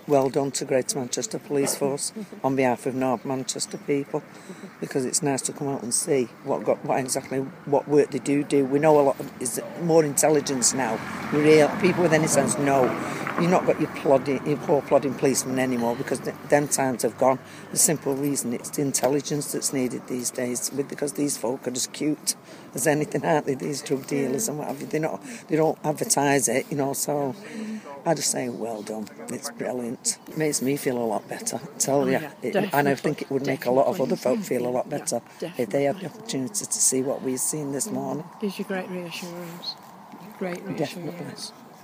well done to Greater Manchester Police Force on behalf of North Manchester people, because it's nice to come out and see what work they do. We know a lot is more intelligence now. People with any sense know you've not got your poor plodding policemen anymore, because them times have gone. The simple reason it's the intelligence that's needed these days, because these folk are as cute as anything, aren't they? These drug dealers and what have you. They don't advertise it, so I just say well done. It's brilliant. It makes me feel a lot better, I tell you. And I think it would make a lot of other folk feel a lot better if they had the opportunity to see what we've seen this morning. Gives you great reassurance. Great reassurance. Definitely.